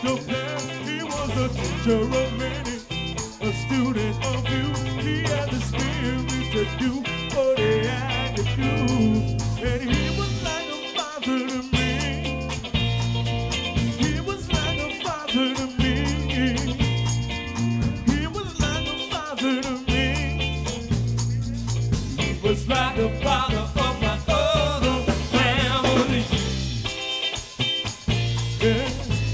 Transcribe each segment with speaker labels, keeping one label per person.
Speaker 1: of them. He was a teacher of many, a student of few. He had the spirit to do what he had to do. And he was like a father to me. He was like a father to me. He was like a father to me. He was like a father of my other family. Yeah.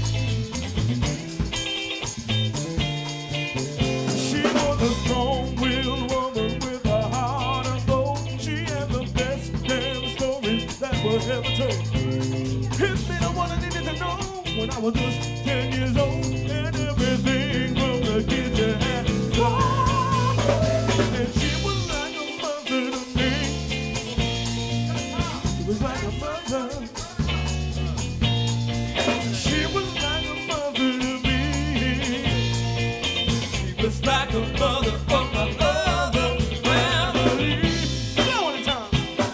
Speaker 1: She was a strong-willed woman with a heart of gold. She had the best damn story that was ever told. It's been a one I needed to know when I was just 10 years old, and everything from the kitchen had gone. And she was like a mother to me. She was like a mother. She was like a mother to me. She was like a mother of my other family. Go on in time.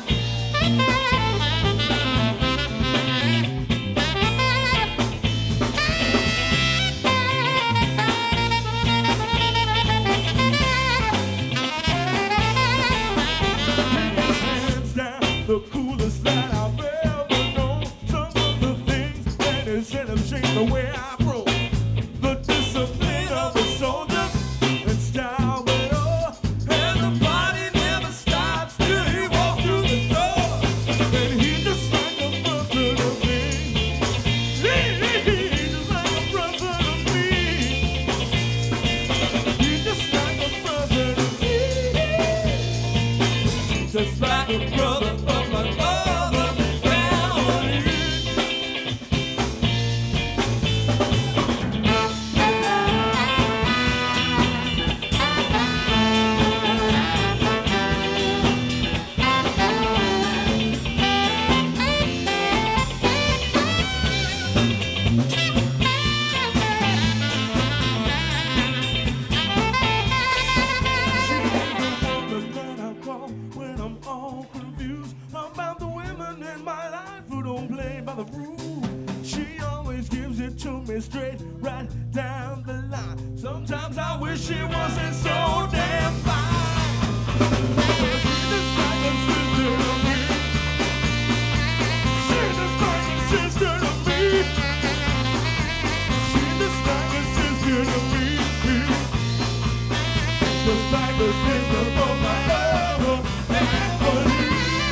Speaker 1: Hands down, the coolest that I've ever known. Some of the things that he said have changed the way I roll. The discipline of a soldier and style with all. And the body never stops till he walks through the door. And he just like a brother to me. He just like a brother to me. He just like a brother to me. Just like a brother of my other family. When I'm all confused about the women in my life who don't play by the rules. She always gives it to me straight, right down the line. Sometimes I wish she wasn't so damn fine. But she's just like a sister to me. She's just like a sister to me. She's just like a sister to me. Just like a sister from my other family.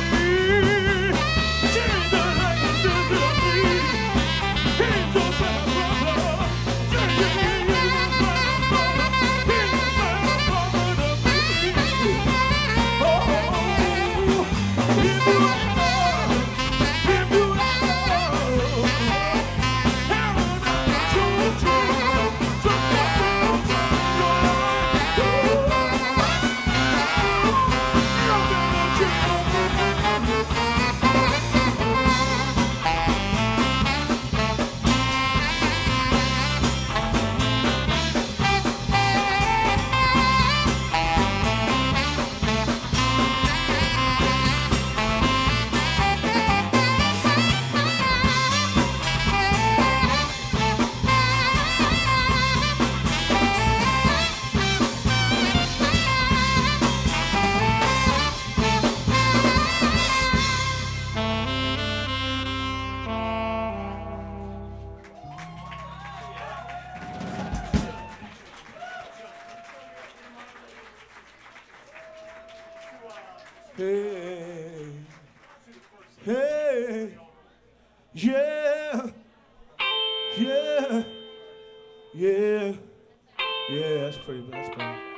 Speaker 1: She's just like a sister to me. He's just like a brother. He's just like a brother. He's just like a brother to me. Oh, if you ever have another children, hey, hey, yeah, yeah, yeah, yeah, that's pretty bad.